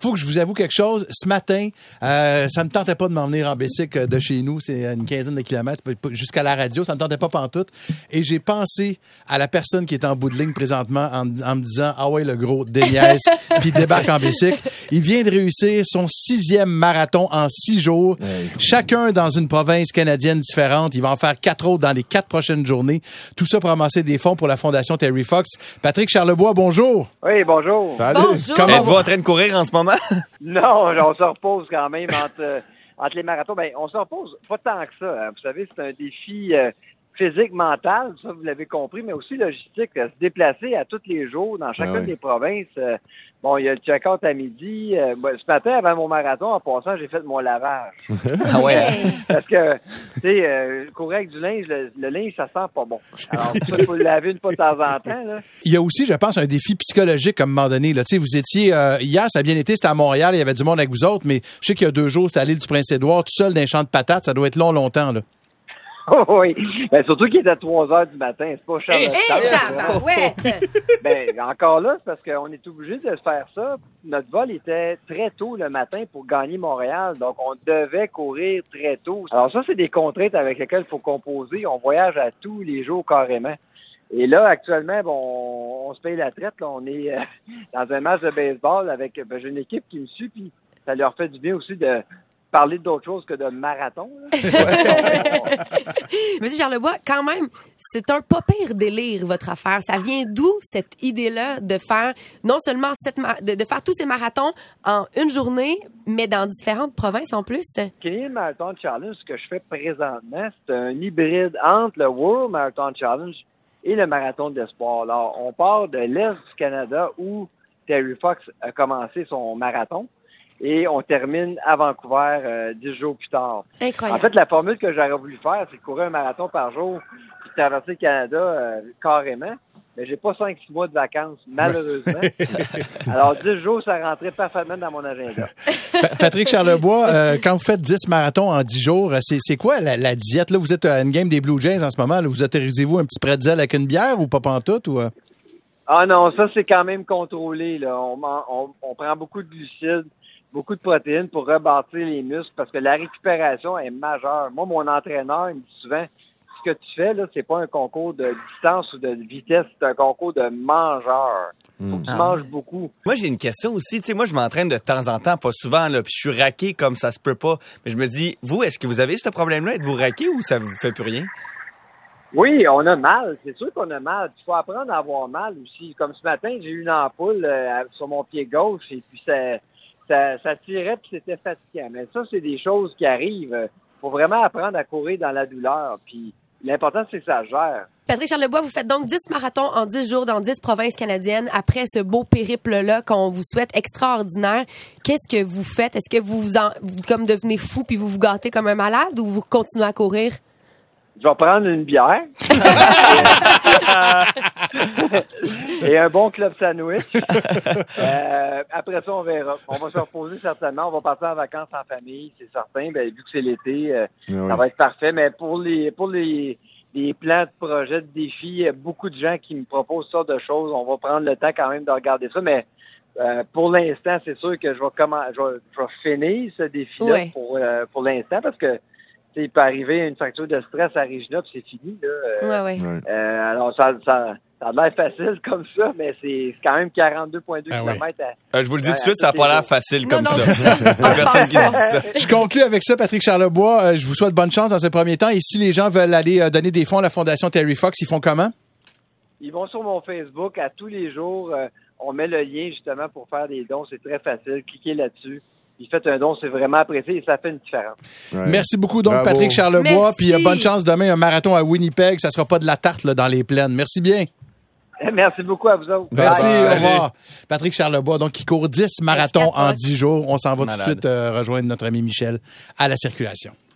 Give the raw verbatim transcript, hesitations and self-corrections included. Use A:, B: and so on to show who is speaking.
A: faut que je vous avoue quelque chose. Ce matin, euh, ça me tentait pas de m'en venir en bicycle de chez nous. C'est une quinzaine de kilomètres jusqu'à la radio. Ça me tentait pas pantoute. Et j'ai pensé à la personne qui est en bout de ligne présentement en, en me disant, ah ouais, le gros, déniaise, puis débarque en bicycle. Il vient de réussir son sixième marathon en six jours. Ouais, chacun dans une province canadienne différente. Il va en faire quatre autres dans les quatre prochaines journées. Tout ça pour ramasser des fonds pour la Fondation Terry Fox. Patrick Charlebois, bonjour.
B: Oui, bonjour.
C: Salut.
D: Bonjour.
C: Comment êtes-vous en train de courir en ce moment?
B: Non, on se repose quand même entre, entre les marathons. Ben, on se repose pas tant que ça. Vous savez, c'est un défi euh, physique, mental, ça vous l'avez compris, mais aussi logistique. Se déplacer à tous les jours dans chacune ah oui. des provinces. Euh, bon, il y a le check-out à midi. Euh, ben, ce matin, avant mon marathon, en passant, j'ai fait mon lavage.
C: Ah ouais?
B: Parce que, tu sais, euh, courir avec du linge, le, le linge, ça sent pas bon. Alors, ça, il faut le laver une fois de temps en temps. Là.
A: Il y a aussi, je pense, un défi psychologique à un moment donné. Là. Tu sais, vous étiez, euh, hier, ça a bien été, c'était à Montréal, il y avait du monde avec vous autres, mais je sais qu'il y a deux jours, c'était à l'île du Prince-Édouard, tout seul dans un champ de patates, ça doit être long, longtemps, là.
B: Oh oui, ben, surtout qu'il est à trois heures du matin, c'est pas cher.
D: Hé, hey, ouais.
B: Ben, encore là, c'est parce qu'on est obligé de faire ça. Notre vol était très tôt le matin pour gagner Montréal, donc on devait courir très tôt. Alors ça, c'est des contraintes avec lesquelles il faut composer. On voyage à tous les jours carrément. Et là, actuellement, bon, on se paye la traite. Là. On est euh, dans un match de baseball avec ben, j'ai une équipe qui me suit, puis ça leur fait du bien aussi de parler d'autre chose que de marathon.
D: Monsieur Charlebois, quand même, c'est un pas pire délire, votre affaire. Ça vient d'où, cette idée-là de faire non seulement cette ma- de, de faire tous ces marathons en une journée, mais dans différentes provinces en plus?
B: Canadian Marathon Challenge, ce que je fais présentement, c'est un hybride entre le World Marathon Challenge et le Marathon de l'Espoir. Alors, on part de l'Est du Canada où Terry Fox a commencé son marathon. Et on termine à Vancouver euh, dix jours plus tard.
D: Incroyable.
B: En fait, la formule que j'aurais voulu faire, c'est courir un marathon par jour puis traverser le Canada euh, carrément. Mais j'ai pas cinq six mois de vacances, malheureusement. Alors, dix jours, ça rentrait parfaitement dans mon agenda.
A: Patrick Charlebois, euh, quand vous faites dix marathons en dix jours, c'est, c'est quoi la, la diète? Là, vous êtes à une game des Blue Jays en ce moment. Là, vous autorisez-vous un petit pretzel avec une bière ou pas pantoute? Ou, euh...
B: Ah non, ça, c'est quand même contrôlé. Là. On, on, on prend beaucoup de glucides, beaucoup de protéines pour rebâtir les muscles parce que la récupération est majeure. Moi, mon entraîneur, il me dit souvent, ce que tu fais, là, c'est pas un concours de distance ou de vitesse, c'est un concours de mangeur. Faut que tu ah. manges beaucoup.
C: Moi, j'ai une question aussi. Tu sais, moi, je m'entraîne de temps en temps, pas souvent, là, puis je suis raqué comme ça se peut pas. Mais je me dis, vous, est-ce que vous avez ce problème-là? Êtes-vous raqué ou ça vous fait plus rien?
B: Oui, on a mal. C'est sûr qu'on a mal. Il faut apprendre à avoir mal aussi. Comme ce matin, j'ai eu une ampoule euh, sur mon pied gauche et puis ça... Ça, ça tirait puis c'était fatigant. Mais ça, c'est des choses qui arrivent. Il faut vraiment apprendre à courir dans la douleur. Puis l'important, c'est que ça gère.
D: Patrick Charlebois, vous faites donc dix marathons en dix jours dans dix provinces canadiennes. Après ce beau périple-là qu'on vous souhaite extraordinaire, qu'est-ce que vous faites? Est-ce que vous vous, en, vous comme devenez fou puis vous vous gâtez comme un malade ou vous continuez à courir?
B: Je vais prendre une bière. Et un bon club sandwich. Euh, après ça, on verra. On va se reposer certainement. On va partir en vacances en famille, c'est certain. Ben, vu que c'est l'été, euh, oui. ça va être parfait. Mais pour les pour les, les plans de projets, de défis, il y a beaucoup de gens qui me proposent ça de choses. On va prendre le temps quand même de regarder ça. Mais euh, pour l'instant, c'est sûr que je vais comment je vais, je vais finir ce défi-là
D: oui.
B: pour, euh, pour l'instant parce que il peut arriver une fracture de stress à Regina, puis c'est fini. Là.
D: Euh, ouais, ouais.
B: Euh, alors, ça, ça, ça a l'air facile comme ça, mais c'est quand même quarante-deux virgule deux ah kilomètres.
C: Ouais. À, euh, je vous le dis tout de suite, ça n'a pas l'air facile
D: non,
C: comme
D: non,
C: ça.
D: ça.
C: Il y a personne qui dit ça.
A: Je conclue avec ça, Patrick Charlebois. Euh, je vous souhaite bonne chance dans ce premier temps. Et si les gens veulent aller euh, donner des fonds à la Fondation Terry Fox, ils font comment?
B: Ils vont sur mon Facebook à tous les jours. Euh, on met le lien justement pour faire des dons. C'est très facile. Cliquez là-dessus. Il fait un don, c'est vraiment apprécié et ça fait une différence.
A: Ouais. Merci beaucoup, donc, Bravo. Patrick Charlebois.
D: Merci.
A: Puis euh, bonne chance demain, un marathon à Winnipeg. Ça sera pas de la tarte là, dans les plaines. Merci bien.
B: Merci beaucoup à vous autres.
A: Merci,
B: Bye.
A: au revoir. Patrick Charlebois, donc, qui court dix marathons en dix jours. On s'en va Malade. tout de suite euh, rejoindre notre ami Michel à la circulation.